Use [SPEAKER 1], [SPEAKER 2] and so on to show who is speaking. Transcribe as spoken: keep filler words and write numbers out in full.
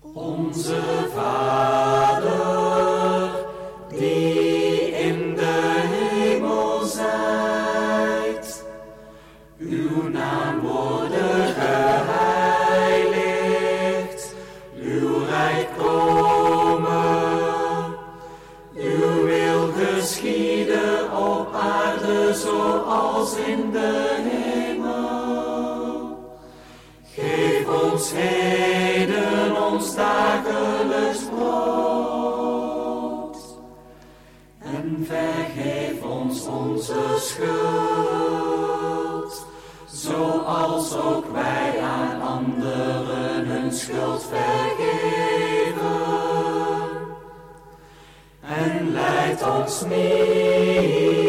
[SPEAKER 1] Onze Vader, die in de hemel zijt, uw naam worden geheiligd, uw rijk komen, uw wil geschieden op aarde zoals in de hemel. Geef ons heden ons dagelijks brood en vergeef ons onze schuld, zoals ook wij aan anderen hun schuld vergeven. En leid ons niet